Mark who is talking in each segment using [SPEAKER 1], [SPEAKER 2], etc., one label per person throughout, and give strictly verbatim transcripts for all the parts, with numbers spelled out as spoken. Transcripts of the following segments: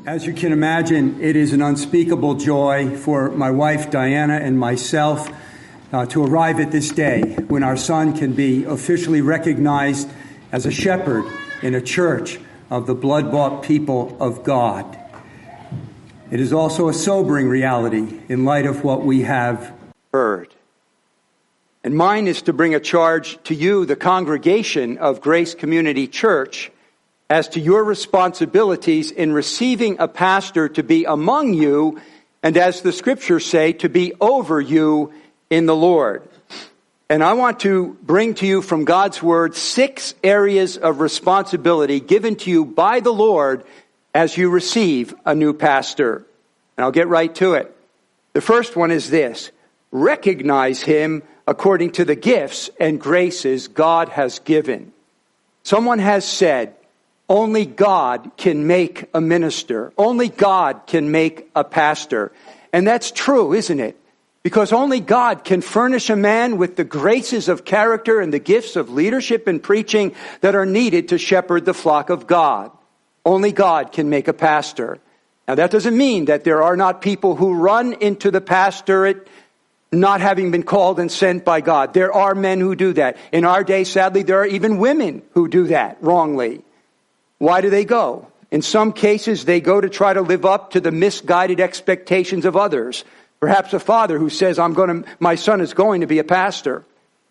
[SPEAKER 1] As you can imagine, it is an unspeakable joy for my wife, Diana, and myself uh, to arrive at this day when our son can be officially recognized as a shepherd in a church of the blood-bought people of God. It is also a sobering reality in light of what we have heard. And mine is to bring a charge to you, the congregation of Grace Community Church, as to your responsibilities in receiving a pastor to be among you, and as the scriptures say, to be over you in the Lord. And I want to bring to you from God's Word six areas of responsibility given to you by the Lord as you receive a new pastor. And I'll get right to it. The first one is this: recognize him according to the gifts and graces God has given. Someone has said, only God can make a minister. Only God can make a pastor. And that's true, isn't it? Because only God can furnish a man with the graces of character and the gifts of leadership and preaching that are needed to shepherd the flock of God. Only God can make a pastor. Now, that doesn't mean that there are not people who run into the pastorate not having been called and sent by God. There are men who do that. In our day, sadly, there are even women who do that wrongly. Why do they go? In some cases, they go to try to live up to the misguided expectations of others. Perhaps a father who says, I'm going to, my son is going to be a pastor.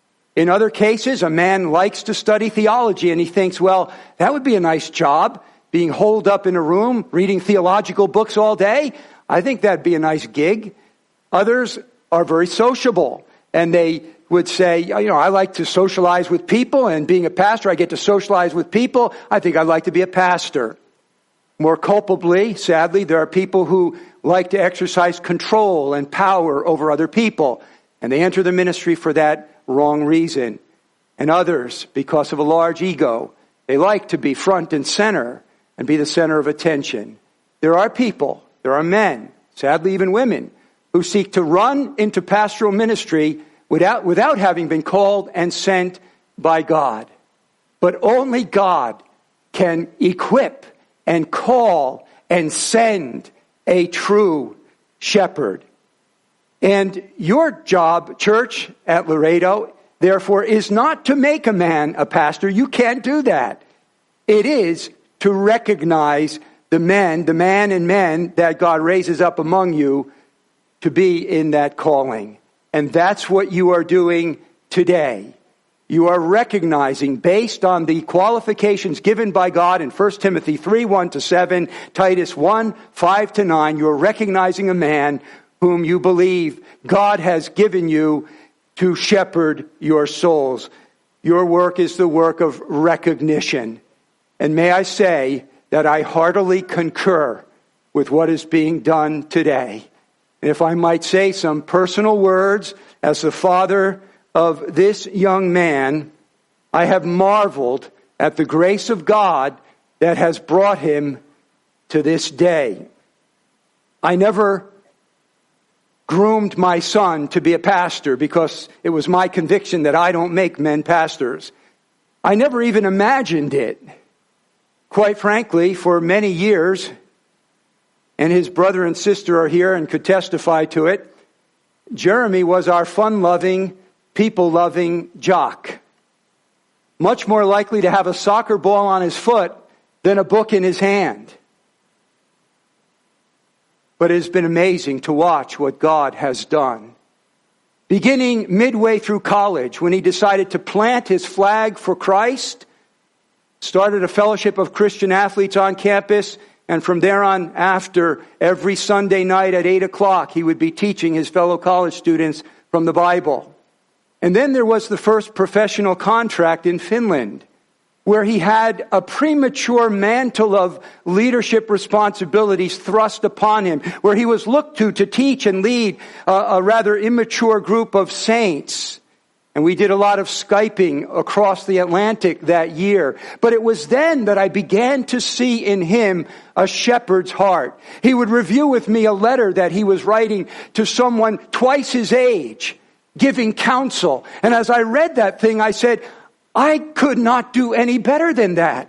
[SPEAKER 1] In other cases, a man likes to study theology and he thinks, well, that would be a nice job, being holed up in a room, reading theological books all day. I think that'd be a nice gig. Others are very sociable and they would say, you know, I like to socialize with people, and being a pastor, I get to socialize with people. I think I'd like to be a pastor. More culpably, sadly, there are people who like to exercise control and power over other people, and they enter the ministry for that wrong reason. And others, because of a large ego, they like to be front and center and be the center of attention. There are people, there are men, sadly even women, who seek to run into pastoral ministry without, without having been called and sent by God. But only God can equip and call and send a true shepherd. And your job, church, at Laredo, therefore, is not to make a man a pastor. You can't do that. It is to recognize the men, the man and men that God raises up among you to be in that calling. And that's what you are doing today. You are recognizing, based on the qualifications given by God in First Timothy three, one to seven, Titus one, five to nine, you're recognizing a man whom you believe God has given you to shepherd your souls. Your work is the work of recognition. And may I say that I heartily concur with what is being done today. And if I might say some personal words, as the father of this young man, I have marveled at the grace of God that has brought him to this day. I never groomed my son to be a pastor because it was my conviction that I don't make men pastors. I never even imagined it. Quite frankly, for many years, and his brother and sister are here and could testify to it, Jeremy was our fun-loving, people-loving jock. Much more likely to have a soccer ball on his foot than a book in his hand. But it has been amazing to watch what God has done. Beginning midway through college, when he decided to plant his flag for Christ, started a fellowship of Christian athletes on campus, and from there on after, every Sunday night at eight o'clock, he would be teaching his fellow college students from the Bible. And then there was the first professional contract in Finland, where he had a premature mantle of leadership responsibilities thrust upon him, where he was looked to to teach and lead a, a rather immature group of saints. And we did a lot of Skyping across the Atlantic that year. But it was then that I began to see in him a shepherd's heart. He would review with me a letter that he was writing to someone twice his age, giving counsel. And as I read that thing, I said, I could not do any better than that.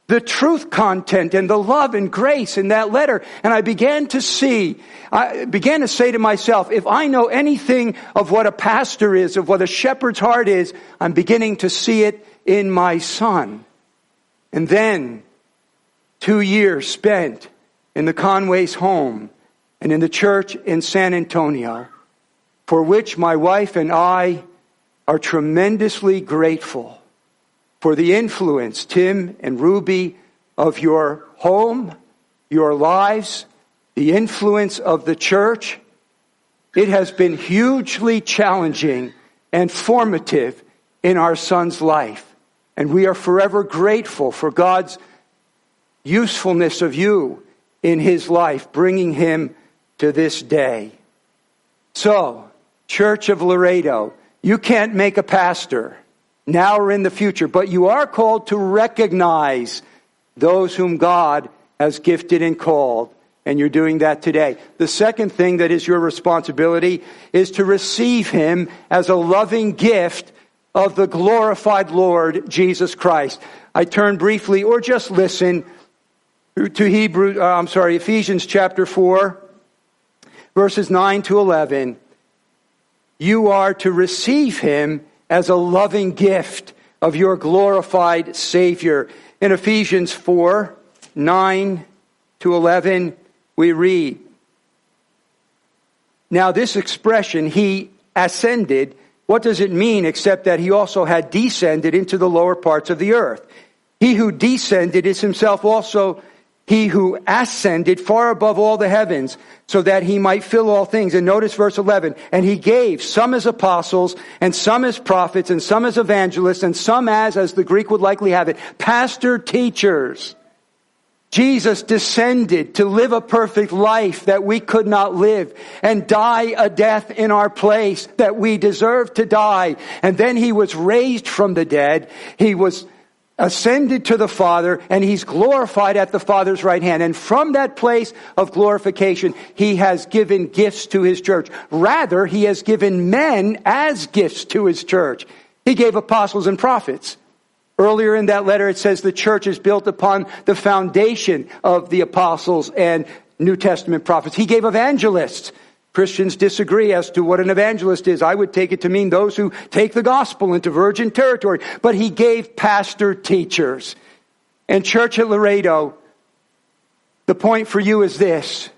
[SPEAKER 1] the truth content and the love and grace in that letter. And I began to see, I began to say to myself, if I know anything of what a pastor is, of what a shepherd's heart is, I'm beginning to see it in my son. And then, two years spent in the Conway's home and in the church in San Antonio, for which my wife and I are tremendously grateful. For the influence, Tim and Ruby, of your home, your lives, the influence of the church. It has been hugely challenging and formative in our son's life. And we are forever grateful for God's usefulness of you in his life, bringing him to this day. So, Church of Laredo, you can't make a pastor now or in the future, but you are called to recognize those whom God has gifted and called, and you're doing that today. The second thing that is your responsibility is to receive him as a loving gift of the glorified Lord Jesus Christ. I turn briefly, or just listen, to Hebrew, uh, I'm sorry, Ephesians chapter four, verses nine to eleven. You are to receive him as a loving gift of your glorified Savior. In Ephesians four, nine to eleven, we read, now this expression, he ascended, what does it mean except that he also had descended into the lower parts of the earth? He who descended is himself also he who ascended far above all the heavens, so that he might fill all things. And notice verse eleven. And he gave some as apostles, and some as prophets, and some as evangelists, and some as, as the Greek would likely have it, pastor teachers. Jesus descended to live a perfect life that we could not live, and die a death in our place that we deserved to die. And then he was raised from the dead. He was ascended to the Father, and he's glorified at the Father's right hand. And from that place of glorification, he has given gifts to his church. Rather, he has given men as gifts to his church. He gave apostles and prophets. Earlier in that letter, it says the church is built upon the foundation of the apostles and New Testament prophets. He gave evangelists. Christians disagree as to what an evangelist is. I would take it to mean those who take the gospel into virgin territory. But he gave pastor teachers. And Church at Laredo, the point for you is this.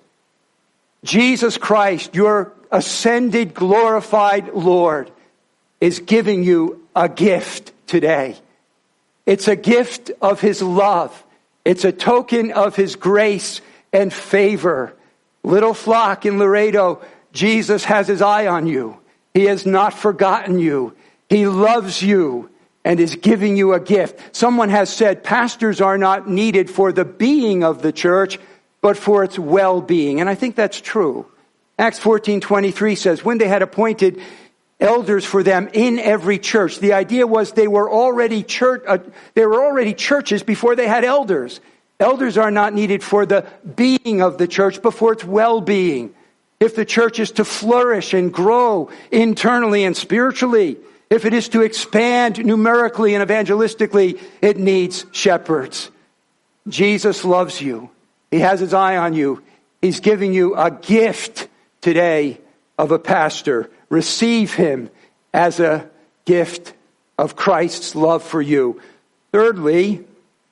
[SPEAKER 1] Jesus Christ, your ascended, glorified Lord, is giving you a gift today. It's a gift of his love. It's a token of his grace and favor. Little flock in Laredo, Jesus has his eye on you. He has not forgotten you. He loves you and is giving you a gift. Someone has said pastors are not needed for the being of the church, but for its well-being. And I think that's true. Acts fourteen twenty-three says, when they had appointed elders for them in every church, the idea was they were already church, uh, they were already churches before they had elders. Elders are not needed for the being of the church, but for its well-being. If the church is to flourish and grow internally and spiritually, if it is to expand numerically and evangelistically, it needs shepherds. Jesus loves you. He has his eye on you. He's giving you a gift today of a pastor. Receive him as a gift of Christ's love for you. Thirdly,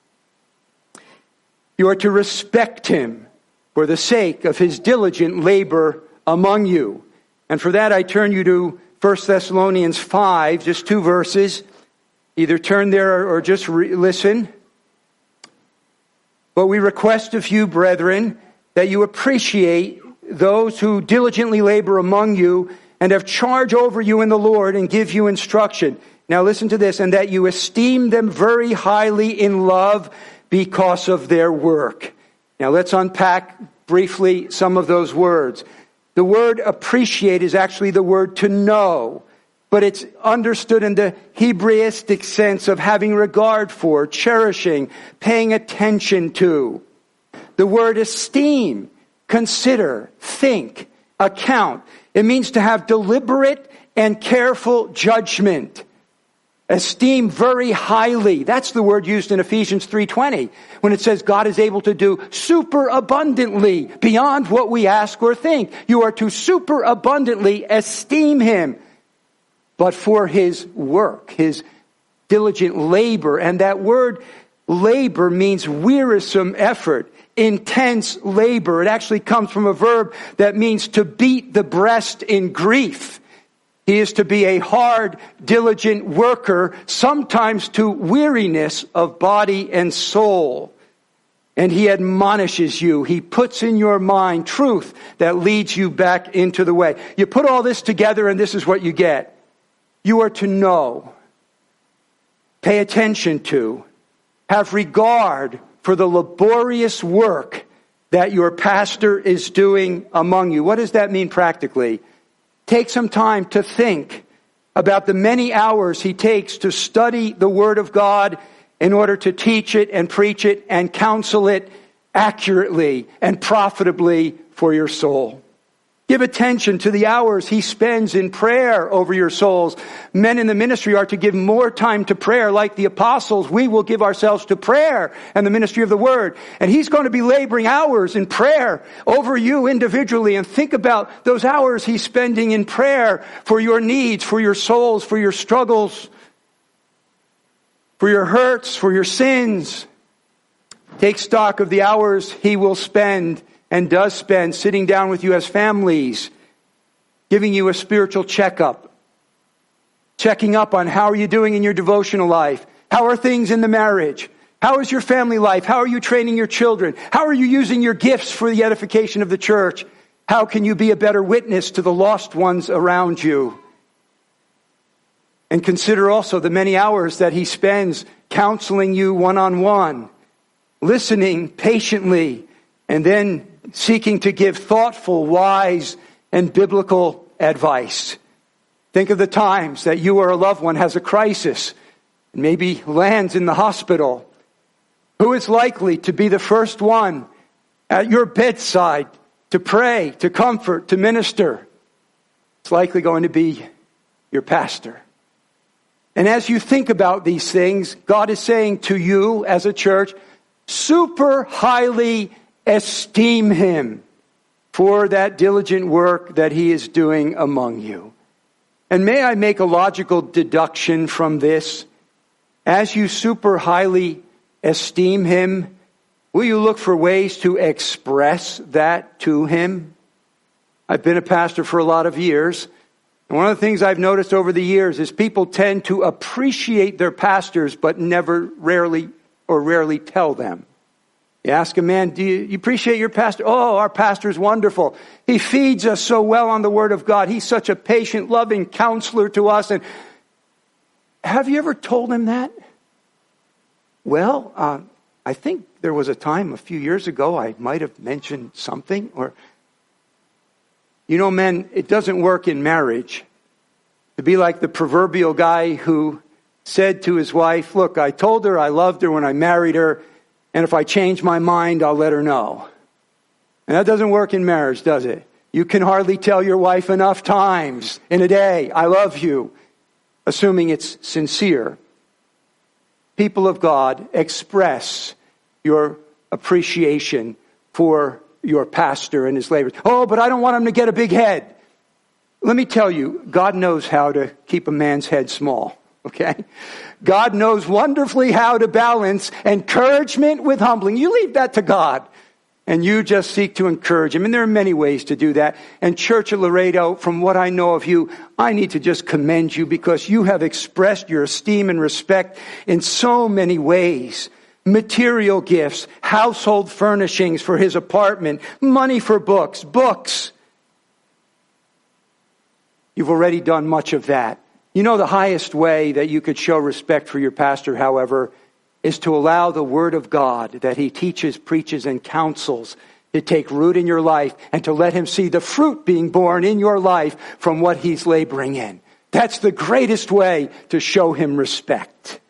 [SPEAKER 1] you are to respect him for the sake of his diligent labor among you. And for that I turn you to First Thessalonians five, just two verses. Either turn there or just re- listen. But we request of you, brethren, that you appreciate those who diligently labor among you and have charge over you in the Lord and give you instruction. Now listen to this, and that you esteem them very highly in love because of their work. Now let's unpack briefly some of those words. The word appreciate is actually the word to know, but it's understood in the Hebraistic sense of having regard for, cherishing, paying attention to. The word esteem, consider, think, account. It means to have deliberate and careful judgment. esteem very highly. That's the word used in Ephesians three twenty, when it says God is able to do super abundantly beyond what we ask or think. You are to super abundantly esteem him, but for his work, his diligent labor. And that word labor means wearisome effort, intense labor. It actually comes from a verb that means to beat the breast in grief. He is to be a hard, diligent worker, sometimes to weariness of body and soul. And he admonishes you. He puts in your mind truth that leads you back into the way. You put all this together and this is what you get. You are to know, pay attention to, have regard for the laborious work that your pastor is doing among you. What does that mean practically? Take some time to think about the many hours he takes to study the Word of God in order to teach it and preach it and counsel it accurately and profitably for your soul. Give attention to the hours he spends in prayer over your souls. Men in the ministry are to give more time to prayer. Like the apostles, we will give ourselves to prayer and the ministry of the word. And he's going to be laboring hours in prayer over you individually. And think about those hours he's spending in prayer for your needs, for your souls, for your struggles, for your hurts, for your sins. Take stock of the hours he will spend and does spend sitting down with you as families, giving you a spiritual checkup, checking up on how are you doing in your devotional life? How are things in the marriage? How is your family life? How are you training your children? How are you using your gifts for the edification of the church? How can you be a better witness to the lost ones around you? And consider also the many hours that he spends counseling you one-on-one, listening patiently, and then seeking to give thoughtful, wise, and biblical advice. Think of the times that you or a loved one has a crisis and maybe lands in the hospital. Who is likely to be the first one at your bedside to pray, to comfort, to minister? It's likely going to be your pastor. And as you think about these things, God is saying to you as a church, super highly esteem him for that diligent work that he is doing among you. And may I make a logical deduction from this? As you super highly esteem him, will you look for ways to express that to him? I've been a pastor for a lot of years. And one of the things I've noticed over the years is people tend to appreciate their pastors, but never, rarely, or rarely tell them. You ask a man, do you, you appreciate your pastor? Oh, our pastor is wonderful. He feeds us so well on the Word of God. He's such a patient, loving counselor to us. And have you ever told him that? Well, uh, I think there was a time a few years ago I might have mentioned something. Or, you know, men, it doesn't work in marriage to be like the proverbial guy who said to his wife, look, I told her I loved her when I married her. And if I change my mind, I'll let her know. And that doesn't work in marriage, does it? You can hardly tell your wife enough times in a day, I love you, assuming it's sincere. People of God, express your appreciation for your pastor and his labors. Oh, but I don't want him to get a big head. Let me tell you, God knows how to keep a man's head small. Okay? God knows wonderfully how to balance encouragement with humbling. You leave that to God. And you just seek to encourage him. And there are many ways to do that. And Church of Laredo, from what I know of you, I need to just commend you because you have expressed your esteem and respect in so many ways. Material gifts, household furnishings for his apartment, money for books, books. You've already done much of that. You know, the highest way that you could show respect for your pastor, however, is to allow the Word of God that he teaches, preaches, and counsels to take root in your life and to let him see the fruit being born in your life from what he's laboring in. That's the greatest way to show him respect.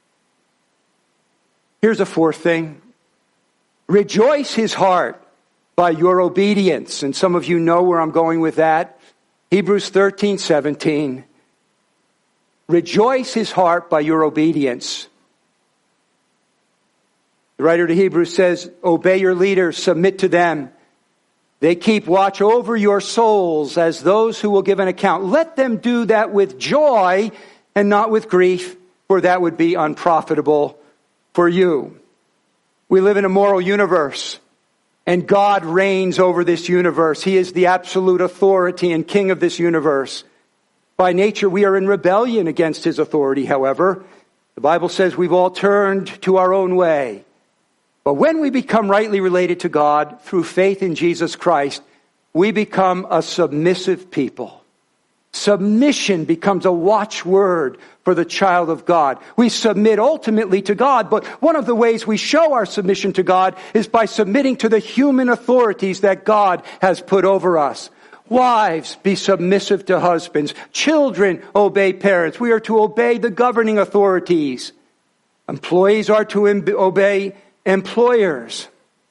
[SPEAKER 1] Here's a fourth thing. Rejoice his heart by your obedience. And some of you know where I'm going with that. Hebrews thirteen seventeen. rejoice his heart by your obedience. The writer to Hebrews says, obey your leaders, submit to them. They keep watch over your souls as those who will give an account. Let them do that with joy and not with grief, for that would be unprofitable for you. We live in a moral universe, and God reigns over this universe. He is the absolute authority and king of this universe. By nature, we are in rebellion against his authority, however. The Bible says we've all turned to our own way. But when we become rightly related to God through faith in Jesus Christ, we become a submissive people. Submission becomes a watchword for the child of God. We submit ultimately to God, but one of the ways we show our submission to God is by submitting to the human authorities that God has put over us. Wives, be submissive to husbands. Children, obey parents. We are to obey the governing authorities. Employees are to im- obey employers.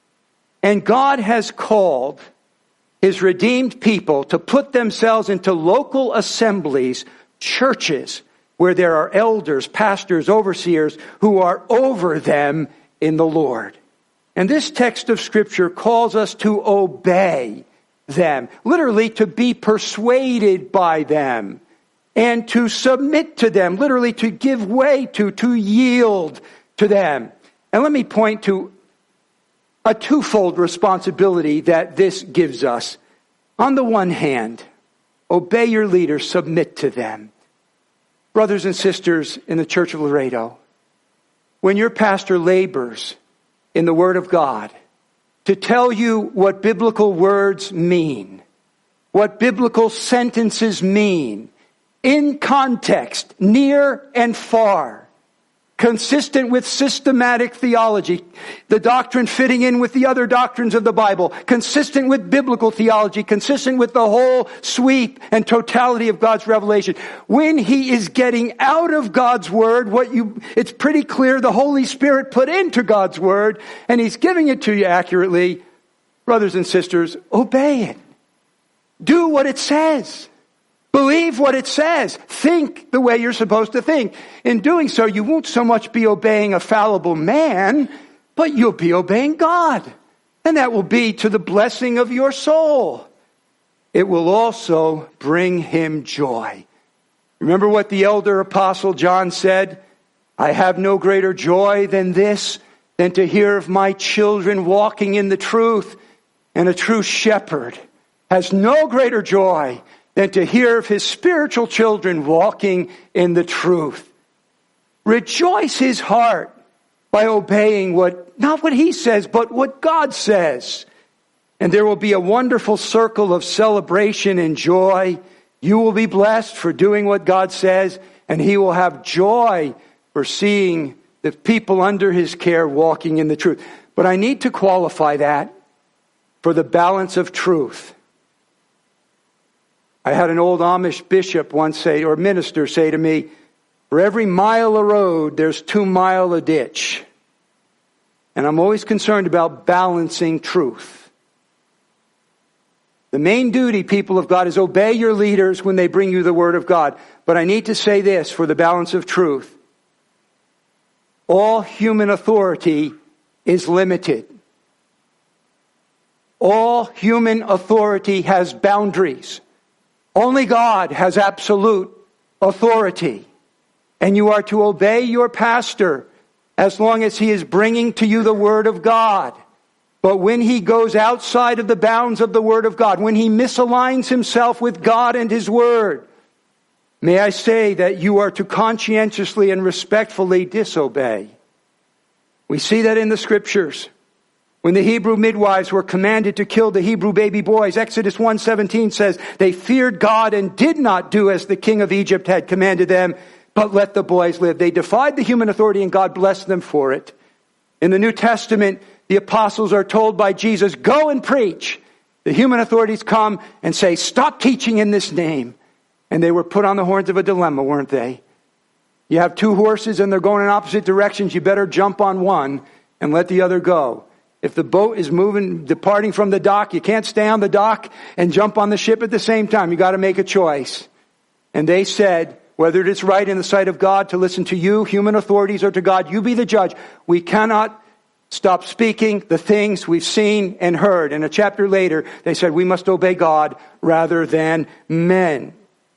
[SPEAKER 1] And God has called his redeemed people to put themselves into local assemblies, churches, where there are elders, pastors, overseers who are over them in the Lord. And this text of Scripture calls us to obey them, literally to be persuaded by them, and to submit to them, literally to give way to, to yield to them. And let me point to a twofold responsibility that this gives us. On the one hand, obey your leaders, submit to them. Brothers and sisters in the Church of Laredo, when your pastor labors in the Word of God to tell you what biblical words mean, what biblical sentences mean, in context, near and far, consistent with systematic theology, the doctrine fitting in with the other doctrines of the Bible, consistent with biblical theology, consistent with the whole sweep and totality of God's revelation. When he is getting out of God's Word, what you, it's pretty clear the Holy Spirit put into God's Word, and he's giving it to you accurately. Brothers and sisters, obey it. Do what it says. Believe what it says. Think the way you're supposed to think. In doing so, you won't so much be obeying a fallible man, but you'll be obeying God. And that will be to the blessing of your soul. It will also bring him joy. Remember what the elder apostle John said? I have no greater joy than this, than to hear of my children walking in the truth. And a true shepherd has no greater joy than to hear of his spiritual children walking in the truth. Rejoice his heart by obeying what, not what he says, but what God says. And there will be a wonderful circle of celebration and joy. You will be blessed for doing what God says, and he will have joy for seeing the people under his care walking in the truth. But I need to qualify that for the balance of truth. I had an old Amish bishop once say, or minister say to me, for every mile of road, there's two mile of ditch. And I'm always concerned about balancing truth. The main duty, people of God, is obey your leaders when they bring you the Word of God. But I need to say this for the balance of truth. All human authority is limited. All human authority has boundaries. Only God has absolute authority. And you are to obey your pastor as long as he is bringing to you the Word of God. But when he goes outside of the bounds of the Word of God, when he misaligns himself with God and his Word, may I say that you are to conscientiously and respectfully disobey. We see that in the Scriptures. When the Hebrew midwives were commanded to kill the Hebrew baby boys, Exodus one seventeen says, they feared God and did not do as the king of Egypt had commanded them, but let the boys live. They defied the human authority and God blessed them for it. In the New Testament, the apostles are told by Jesus, go and preach. The human authorities come and say, stop teaching in this name. And they were put on the horns of a dilemma, weren't they? You have two horses and they're going in opposite directions. You better jump on one and let the other go. If the boat is moving, departing from the dock, you can't stay on the dock and jump on the ship at the same time. You got to make a choice. And they said, whether it is right in the sight of God to listen to you, human authorities, or to God, you be the judge. We cannot stop speaking the things we've seen and heard. And a chapter later, they said we must obey God rather than men.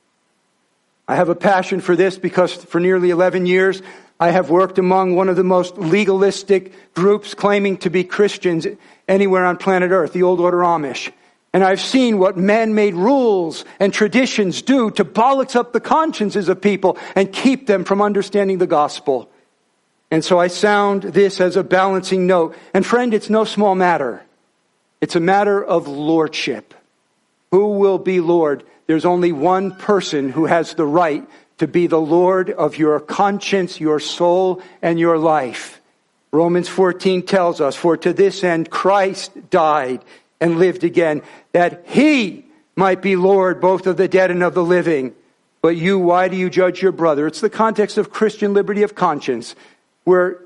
[SPEAKER 1] I have a passion for this because for nearly eleven years, I have worked among one of the most legalistic groups claiming to be Christians anywhere on planet Earth, the Old Order Amish. And I've seen what man-made rules and traditions do to bollocks up the consciences of people and keep them from understanding the gospel. And so I sound this as a balancing note. And friend, it's no small matter. It's a matter of lordship. Who will be Lord? There's only one person who has the right to be the Lord of your conscience, your soul, and your life. Romans fourteen tells us, for to this end Christ died and lived again, that he might be Lord both of the dead and of the living. But you, why do you judge your brother? It's the context of Christian liberty of conscience, where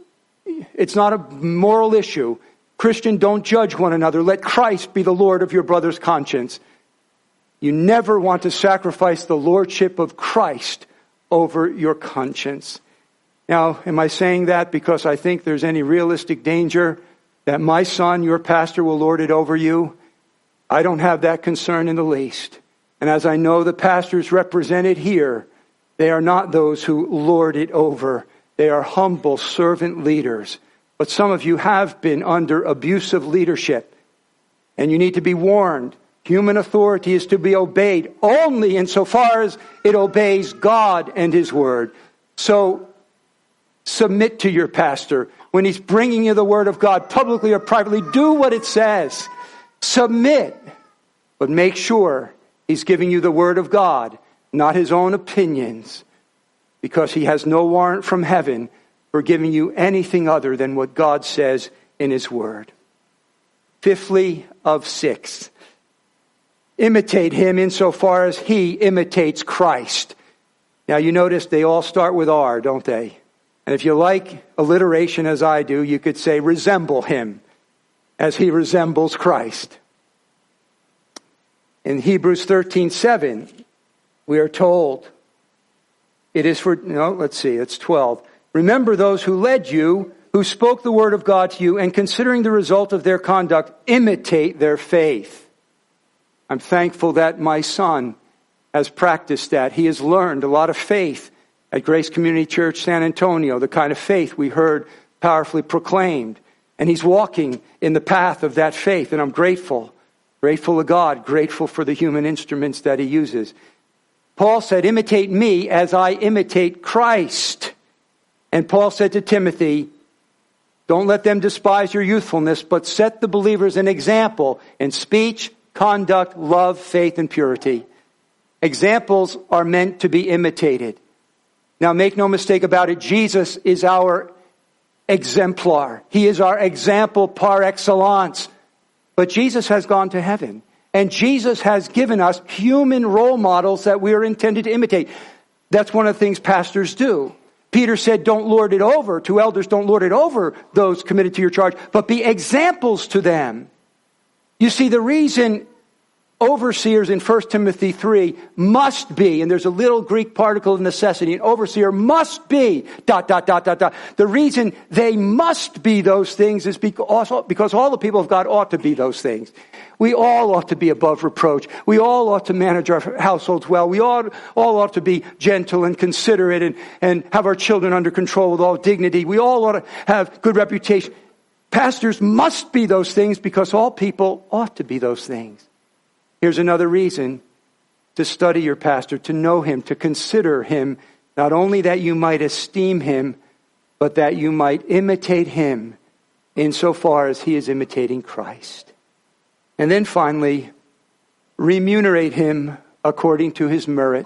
[SPEAKER 1] it's not a moral issue. Christian, don't judge one another. Let Christ be the Lord of your brother's conscience. You never want to sacrifice the lordship of Christ over your conscience. Now, am I saying that because I think there's any realistic danger that my son, your pastor, will lord it over you? I don't have that concern in the least. And as I know the pastors represented here, they are not those who lord it over. They are humble servant leaders. But some of you have been under abusive leadership, and you need to be warned. Human authority is to be obeyed only insofar as it obeys God and His Word. So submit to your pastor. When he's bringing you the Word of God, publicly or privately, do what it says. Submit. But make sure he's giving you the Word of God, not his own opinions, because he has no warrant from heaven for giving you anything other than what God says in His Word. Fifthly of six. Imitate him insofar as he imitates Christ. Now you notice they all start with R, don't they? And if you like alliteration as I do, you could say resemble him as he resembles Christ. In Hebrews thirteen seven, we are told, it is for, no, let's see, it's twelve. Remember those who led you, who spoke the word of God to you, and considering the result of their conduct, imitate their faith. I'm thankful that my son has practiced that. He has learned a lot of faith at Grace Community Church San Antonio, the kind of faith we heard powerfully proclaimed. And he's walking in the path of that faith, and I'm grateful. Grateful to God, grateful for the human instruments that he uses. Paul said, imitate me as I imitate Christ. And Paul said to Timothy, don't let them despise your youthfulness, but set the believers an example in speech, conduct, love, faith, and purity. Examples are meant to be imitated. Now make no mistake about it, Jesus is our exemplar. He is our example par excellence. But Jesus has gone to heaven. And Jesus has given us human role models that we are intended to imitate. That's one of the things pastors do. Peter said, don't lord it over to elders, don't lord it over those committed to your charge, but be examples to them. You see, the reason overseers in First Timothy three must be, and there's a little Greek particle of necessity, an overseer must be, dot, dot, dot, dot, dot. The reason they must be those things is because, because all the people of God ought to be those things. We all ought to be above reproach. We all ought to manage our households well. We all, all ought to be gentle and considerate and, and have our children under control with all dignity. We all ought to have good reputation. Pastors must be those things because all people ought to be those things. Here's another reason to study your pastor, to know him, to consider him, not only that you might esteem him, but that you might imitate him insofar as he is imitating Christ. And then finally, remunerate him according to his merit.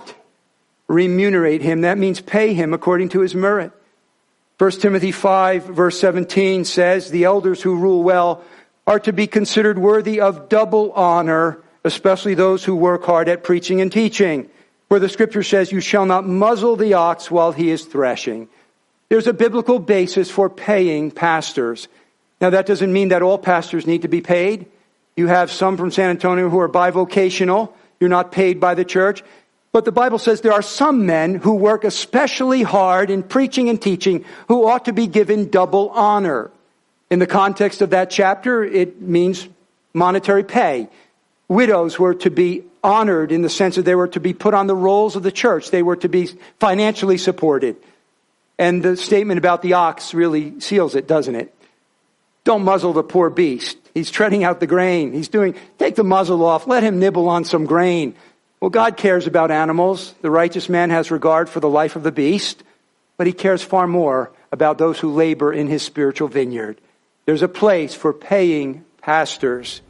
[SPEAKER 1] Remunerate him, that means pay him according to his merit. First Timothy five verse seventeen says, the elders who rule well are to be considered worthy of double honor, especially those who work hard at preaching and teaching. Where the scripture says, you shall not muzzle the ox while he is threshing. There's a biblical basis for paying pastors. Now that doesn't mean that all pastors need to be paid. You have some from San Antonio who are bivocational. You're not paid by the church. But the Bible says there are some men who work especially hard in preaching and teaching who ought to be given double honor. In the context of that chapter, it means monetary pay. Widows were to be honored in the sense that they were to be put on the rolls of the church. They were to be financially supported. And the statement about the ox really seals it, doesn't it? Don't muzzle the poor beast. He's treading out the grain. He's doing, take the muzzle off. Let him nibble on some grain. Well, God cares about animals. The righteous man has regard for the life of the beast. But he cares far more about those who labor in his spiritual vineyard. There's a place for paying pastors.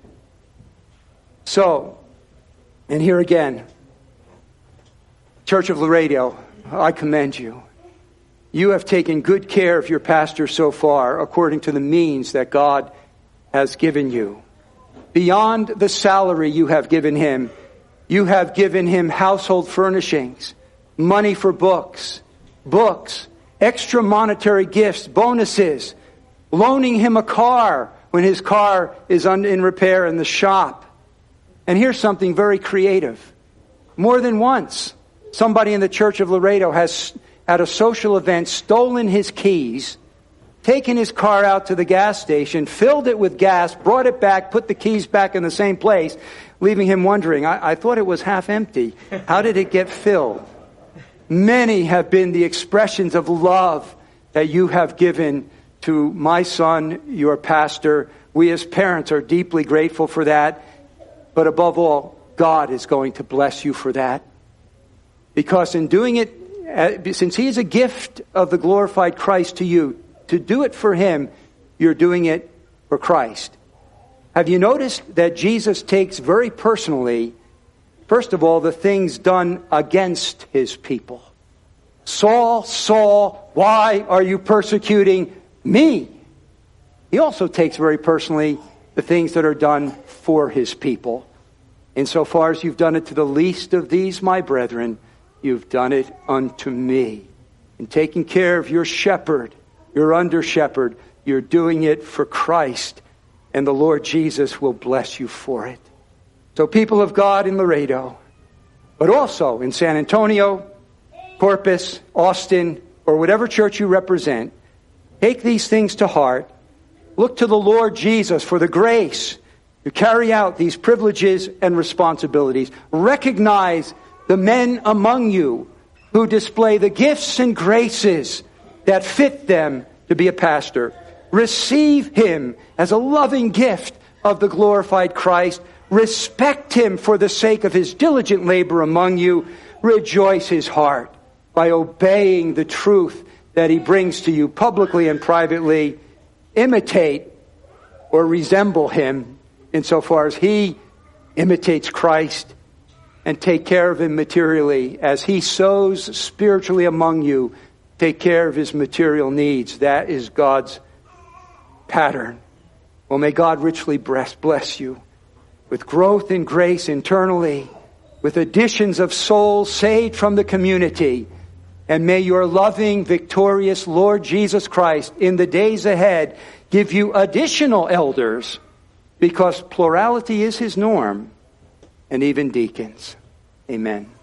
[SPEAKER 1] So, and here again, Church of Laredo, I commend you. You have taken good care of your pastor so far, according to the means that God has given you. Beyond the salary you have given him, you have given him household furnishings, money for books, books, extra monetary gifts, bonuses, loaning him a car when his car is in repair in the shop. And here's something very creative. More than once, somebody in the Church of Laredo has, at a social event, stolen his keys, taken his car out to the gas station, filled it with gas, brought it back, put the keys back in the same place, leaving him wondering, I, I thought it was half empty. How did it get filled? Many have been the expressions of love that you have given to my son, your pastor. We as parents are deeply grateful for that. But above all, God is going to bless you for that. Because in doing it, since he is a gift of the glorified Christ to you, to do it for him, you're doing it for Christ. Have you noticed that Jesus takes very personally, first of all, the things done against his people? Saul, Saul, why are you persecuting me? He also takes very personally the things that are done for his people. Insofar as you've done it to the least of these, my brethren, you've done it unto me. In taking care of your shepherd, your under shepherd, you're doing it for Christ, and the Lord Jesus will bless you for it. So people of God in Laredo, but also in San Antonio, Corpus, Austin, or whatever church you represent, take these things to heart. Look to the Lord Jesus for the grace to carry out these privileges and responsibilities. Recognize the men among you who display the gifts and graces that fit them to be a pastor. Receive him as a loving gift of the glorified Christ. Respect him for the sake of his diligent labor among you. Rejoice his heart by obeying the truth that he brings to you publicly and privately. Imitate or resemble him insofar as he imitates Christ, and take care of him materially. As he sows spiritually among you, take care of his material needs. That is God's pattern. Well, may God richly bless, bless you with growth in grace internally, with additions of souls saved from the community. And may your loving, victorious Lord Jesus Christ in the days ahead give you additional elders, because plurality is his norm, and even deacons. Amen.